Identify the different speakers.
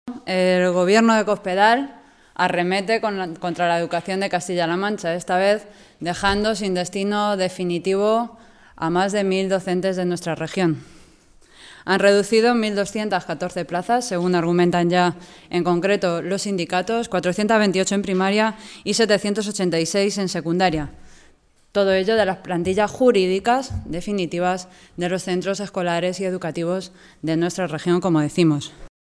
Speaker 1: El Gobierno de Cospedal arremete contra la educación de Castilla-La Mancha, esta vez dejando sin destino definitivo a más de 1.000 docentes de nuestra región. Han reducido 1.214 plazas, según argumentan ya en concreto los sindicatos, 428 en primaria y 786 en secundaria. Todo ello de las plantillas jurídicas definitivas de los centros escolares y educativos de nuestra región, como decimos.